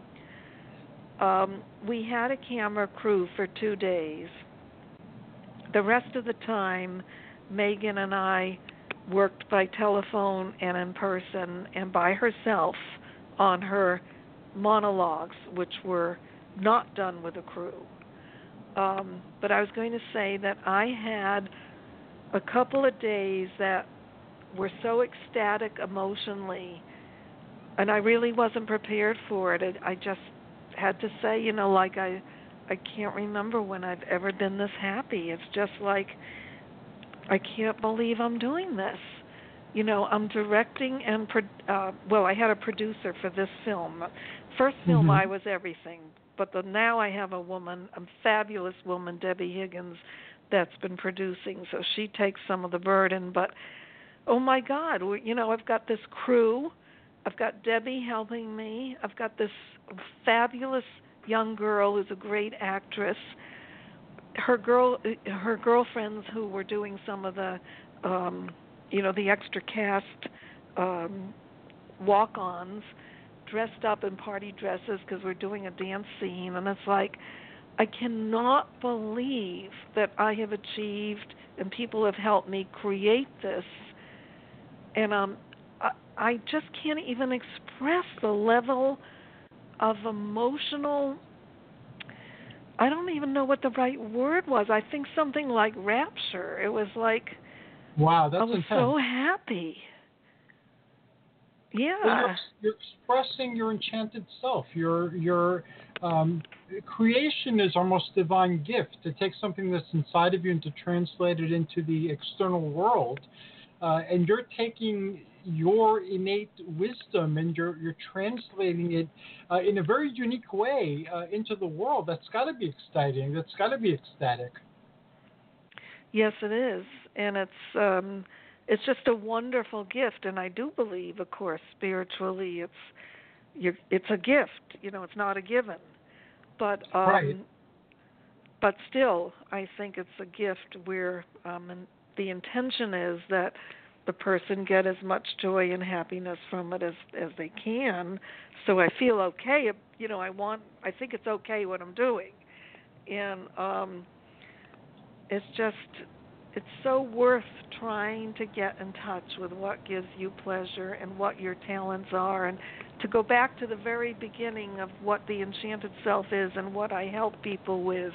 Um, we had a camera crew for two days. The rest of the time, Megan and I worked by telephone and in person and by herself on her monologues, which were not done with a crew. Um, but I was going to say that I had a couple of days that were so ecstatic emotionally, and I really wasn't prepared for it. I just had to say, you know, like I, I can't remember when I've ever been this happy. It's just like, I can't believe I'm doing this. You know, I'm directing and, pro- uh, well, I had a producer for this film. First film, Mm-hmm. I was everything. But the, now I have a woman, a fabulous woman, Debbie Higgins, that's been producing. So she takes some of the burden. But, oh, my God, we, you know, I've got this crew. I've got Debbie helping me. I've got this fabulous young girl who's a great actress. Her girl, her girlfriends who were doing some of the, um, you know, the extra cast um, walk-ons, dressed up in party dresses because we're doing a dance scene, and it's like, I cannot believe that I have achieved and people have helped me create this. And um, I, I just can't even express the level of emotional, I don't even know what the right word was. I think something like rapture. It was like, wow, that's I was intense. so happy. Yeah. Well, you're, you're expressing your enchanted self. Your your um, creation is almost a divine gift. To take something that's inside of you and to translate it into the external world, uh, and you're taking your innate wisdom and you're you're translating it uh, in a very unique way uh, into the world. That's got to be exciting. That's got to be ecstatic. Yes, it is, and it's um, it's just a wonderful gift. And I do believe, of course, spiritually, it's you it's a gift. You know, it's not a given, but um, right. But still, I think it's a gift where um, and the intention is that the person get as much joy and happiness from it as as they can. So I feel okay. You know, I want. I think it's okay what I'm doing, and um, it's just. It's so worth trying to get in touch with what gives you pleasure and what your talents are, and to go back to the very beginning of what the enchanted self is and what I help people with.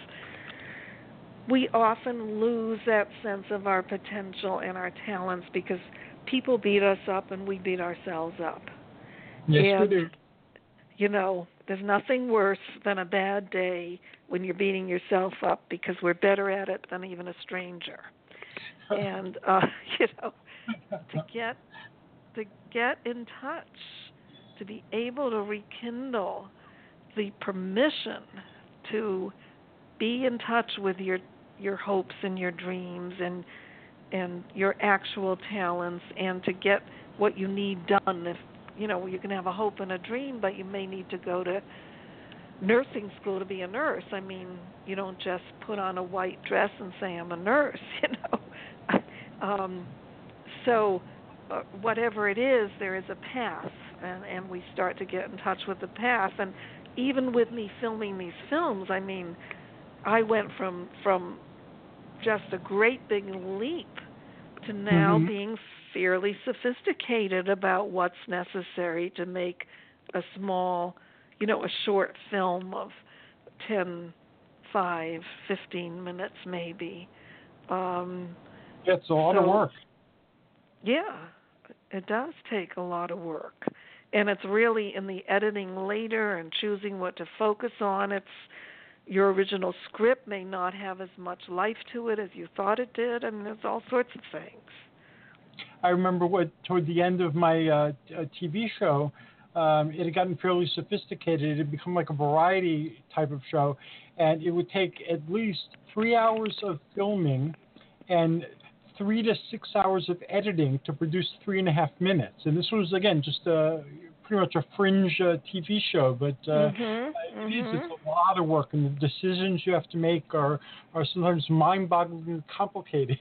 We often lose that sense of our potential and our talents because people beat us up and we beat ourselves up. Yes, and, we do. You know, there's nothing worse than a bad day when you're beating yourself up because we're better at it than even a stranger. And uh, you know, to get to get in touch, to be able to rekindle the permission to be in touch with your your hopes and your dreams and and your actual talents, and to get what you need done. If you know, you can have a hope and a dream, but you may need to go to nursing school to be a nurse. I mean, you don't just put on a white dress and say I'm a nurse, you know. Um, so uh, whatever it is, there is a path, and, and we start to get in touch with the path. And even with me filming these films, I mean, I went from from just a great big leap to now mm-hmm. being fairly sophisticated about what's necessary to make a small, you know, a short film of ten, five, fifteen minutes maybe. Um, It's a lot so, of work. Yeah, it does take a lot of work. And it's really in the editing later and choosing what to focus on. It's your original script may not have as much life to it as you thought it did. I mean, there's all sorts of things. I remember what toward the end of my uh, T V show, um, it had gotten fairly sophisticated. It had become like a variety type of show, and it would take at least three hours of filming and three to six hours of editing to produce three and a half minutes. And this was, again, just a, pretty much a fringe uh, T V show, but uh, mm-hmm, it is, mm-hmm. it's a lot of work, and the decisions you have to make are, are sometimes mind-bogglingly complicated.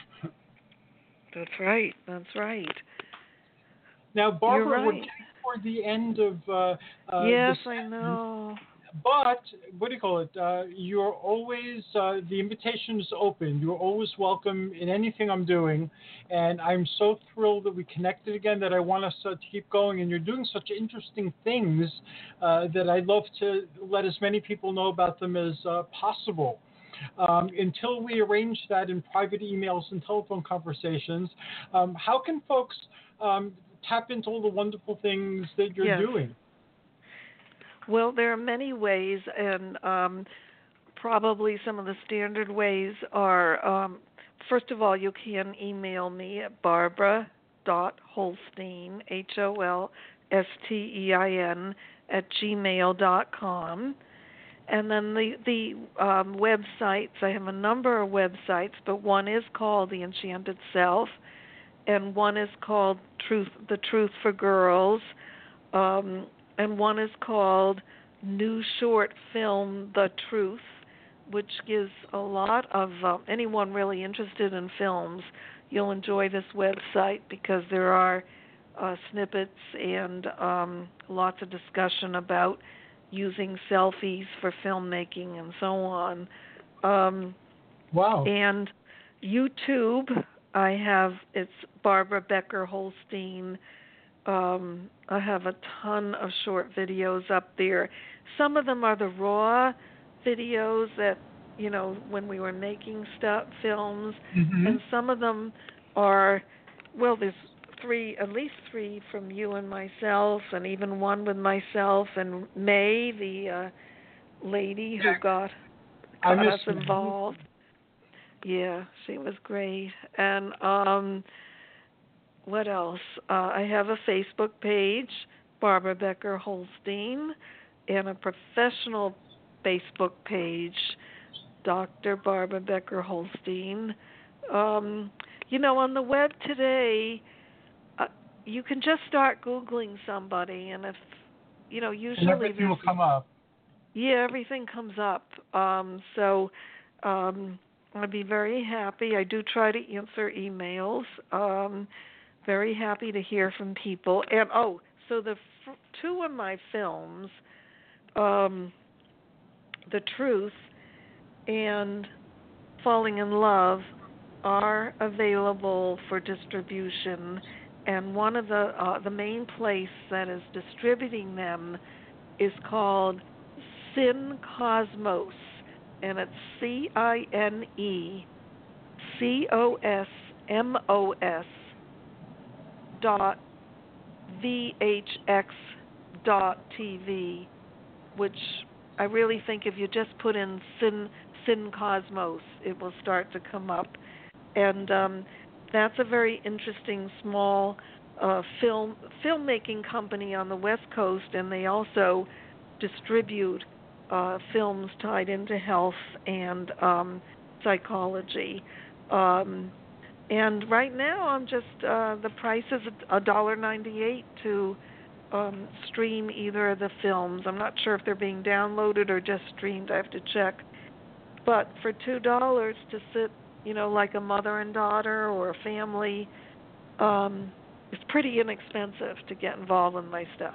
That's right, that's right. Now, Barbara, You're right. we're getting toward the end of uh, uh, yes, this I know. But, what do you call it, uh, you're always, uh, the invitation is open. You're always welcome in anything I'm doing. And I'm so thrilled that we connected again that I want us uh, to keep going. And you're doing such interesting things uh, that I'd love to let as many people know about them as uh, possible. Um, until we arrange that in private emails and telephone conversations, um, how can folks um, tap into all the wonderful things that you're yes. doing? Well, there are many ways, and um, probably some of the standard ways are, um, first of all, you can email me at barbara dot holstein, H O L S T E I N, at gmail dot com. And then the, the um, websites, I have a number of websites, but one is called The Enchanted Self, and one is called Truth, The Truth for Girls, um, and one is called New Short Film The Truth, which gives a lot of uh, anyone really interested in films. You'll enjoy this website because there are uh, snippets and um, lots of discussion about using selfies for filmmaking and so on. Um, wow. And YouTube, I have, it's Barbara Becker Holstein. Um, I have a ton of short videos up there. Some of them are the raw videos that, you know, when we were making stuff, films, mm-hmm. and some of them are, well, there's three, at least three from you and myself, and even one with myself and May, the uh, lady who got, got us involved. Yeah, she was great. And um, what else? Uh, I have a Facebook page, Barbara Becker Holstein, and a professional Facebook page, Doctor Barbara Becker Holstein. Um, you know, on the web today, uh, you can just start Googling somebody, and if, you know, usually... And everything will come up. Yeah, everything comes up. Um, so um, I'd be very happy. I do try to answer emails. Um, very happy to hear from people. And, oh, so the f- two of my films, um, The Truth and Falling in Love, are available for distribution, and one of the uh, the main place that is distributing them is called Cine Cosmos, and it's C I N E C O S M O S dot V H X dot T V, which I really think if you just put in Cine, Cine Cosmos, it will start to come up. And um, that's a very interesting small uh, film filmmaking company on the West Coast, and they also distribute uh, films tied into health and um, psychology. Um, and right now, I'm just uh, the price is a dollar ninety-eight to um, stream either of the films. I'm not sure if they're being downloaded or just streamed. I have to check. But for two dollars to sit, you know, like a mother and daughter or a family, um, it's pretty inexpensive to get involved in my stuff.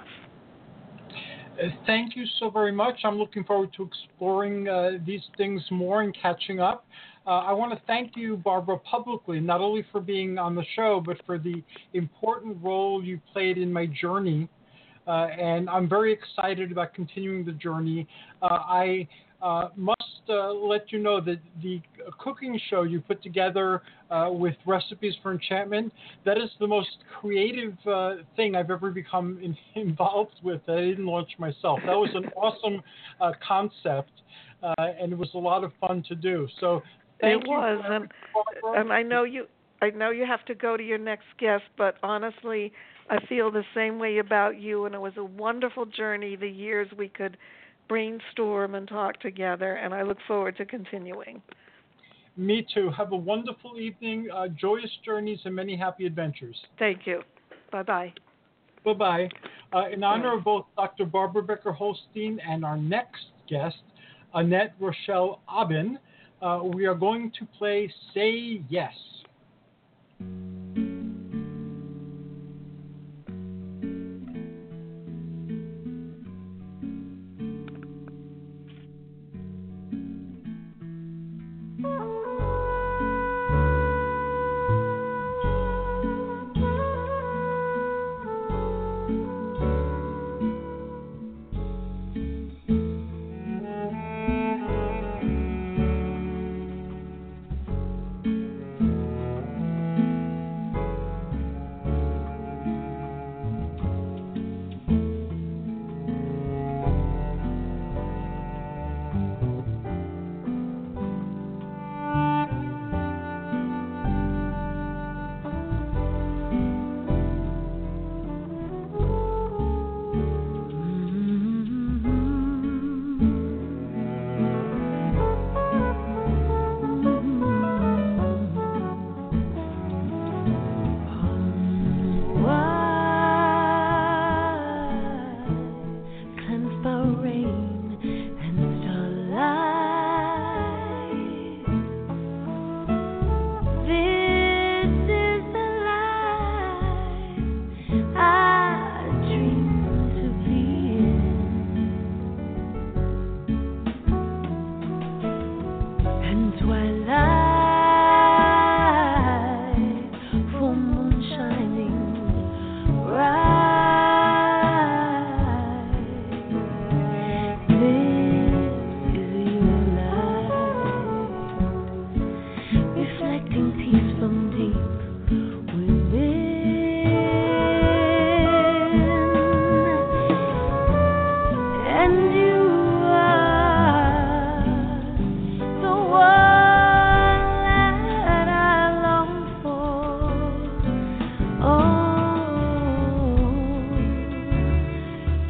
Uh, thank you so very much. I'm looking forward to exploring uh, these things more and catching up. Uh, I want to thank you, Barbara, publicly, not only for being on the show, but for the important role you played in my journey. Uh, and I'm very excited about continuing the journey. Uh, I uh, must uh, let you know that the cooking show you put together uh, with Recipes for Enchantment, that is the most creative uh, thing I've ever become in, involved with that I didn't launch myself. That was an awesome uh, concept, uh, and it was a lot of fun to do. So thank it you. was, and, and I know you. I know you have to go to your next guest, but honestly, I feel the same way about you, and it was a wonderful journey, the years we could brainstorm and talk together, and I look forward to continuing. Me too. Have a wonderful evening, uh, joyous journeys, and many happy adventures. Thank you. Bye-bye. Bye-bye. Uh, in honor of both Doctor Barbara Becker Holstein and our next guest, Annette Rochelle Aubin, uh, we are going to play Say Yes.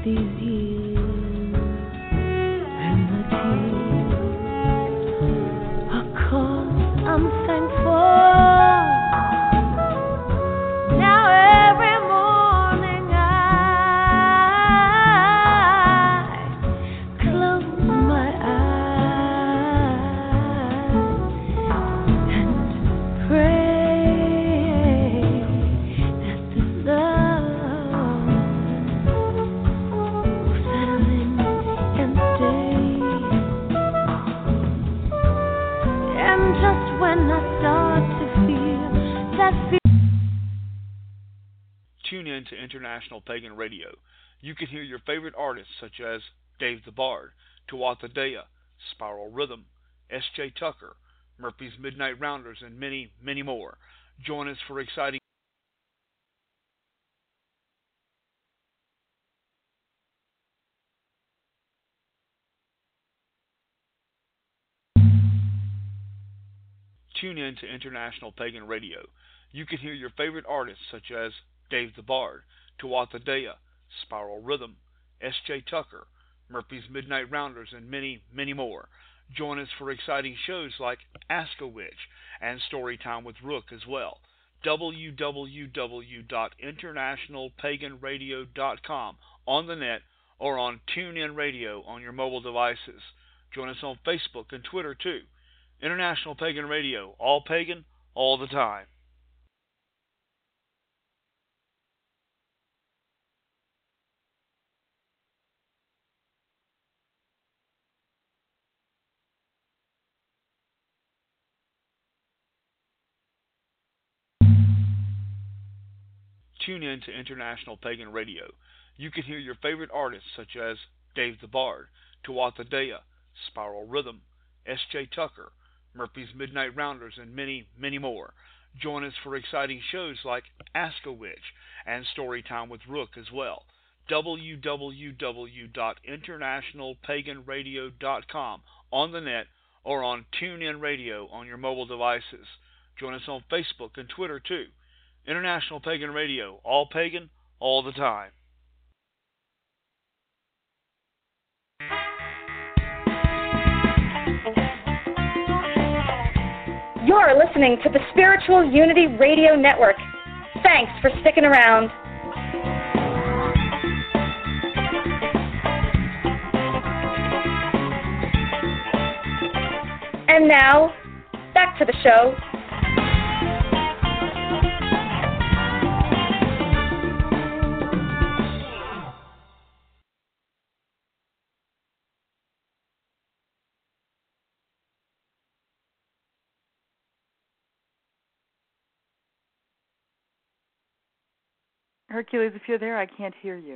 these years and the tears, of course I'm thankful. Now every morning I close my eyes and pray that this love will settle in and stay. And just when I start to feel that fear. Tune in to International Pagan Radio. You can hear your favorite artists such as Dave the Bard, Tuatha Dea, Spiral Rhythm, S J Tucker, Murphy's Midnight Rounders, and many, many more. Join us for exciting Tune in to International Pagan Radio. You can hear your favorite artists such as Dave the Bard, Tuatha Dea, Spiral Rhythm, S J Tucker, Murphy's Midnight Rounders, and many, many more. Join us for exciting shows like Ask a Witch and Storytime with Rook as well. w w w dot international pagan radio dot com on the net or on TuneIn Radio on your mobile devices. Join us on Facebook and Twitter too. International Pagan Radio, all pagan, all the time. Tune in to International Pagan Radio. You can hear your favorite artists such as Dave the Bard, Tuatha Dea, Spiral Rhythm, S J Tucker, Murphy's Midnight Rounders, and many, many more. Join us for exciting shows like Ask a Witch and Storytime with Rook as well. w w w dot international pagan radio dot com on the net or on TuneIn Radio on your mobile devices. Join us on Facebook and Twitter too. International Pagan Radio, all pagan, all the time. You're listening to the Spiritual Unity Radio Network. Thanks for sticking around. And now, back to the show. Hercules, if you're there, I can't hear you.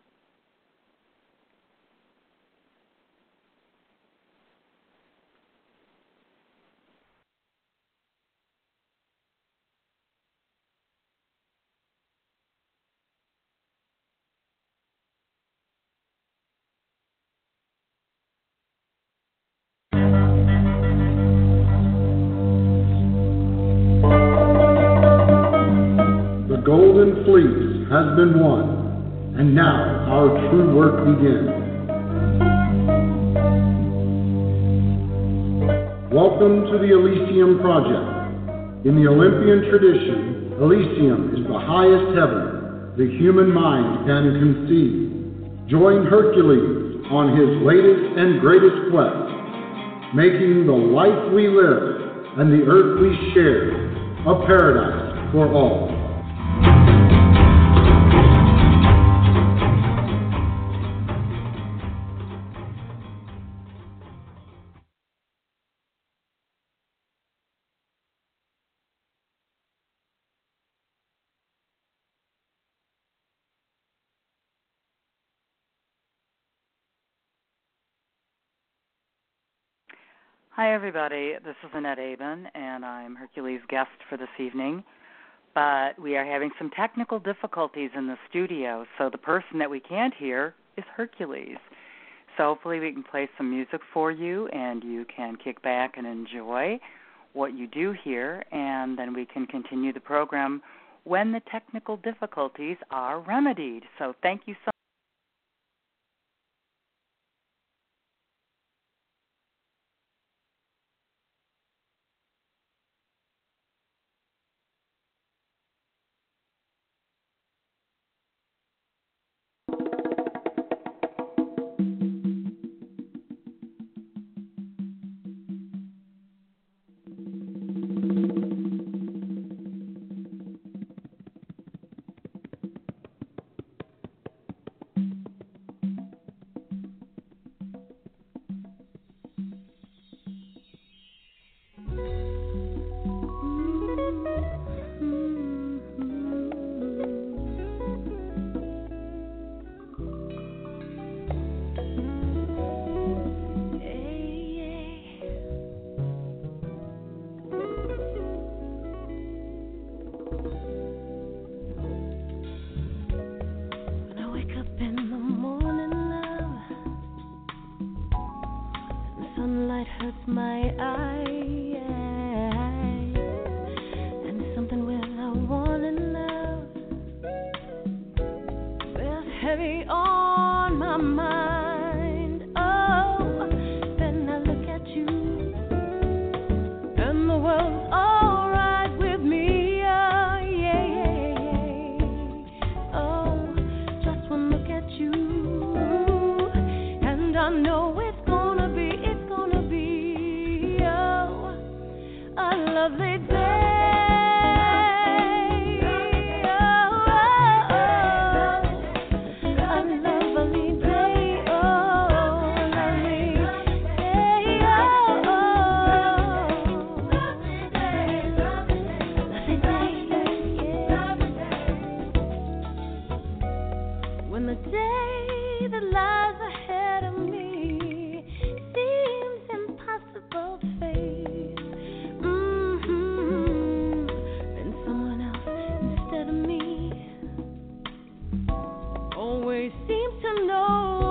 The Golden Fleece has been won, and now our true work begins. Welcome to the Elysium Project. In the Olympian tradition, Elysium is the highest heaven the human mind can conceive. Join Hercules on his latest and greatest quest, making the life we live and the earth we share a paradise for all. Hi, everybody. This is Annette Aben, and I'm Hercules' guest for this evening. But we are having some technical difficulties in the studio, so the person that we can't hear is Hercules. So hopefully we can play some music for you, and you can kick back and enjoy what you do hear, and then we can continue the program when the technical difficulties are remedied. So thank you so much. heavy on my mind. Oh, then I look at you, and the world's all right with me. Oh, yeah, yeah, yeah. Oh, just one look at you, and I know it's gonna be, it's gonna be, oh, a lovely day. Seem to know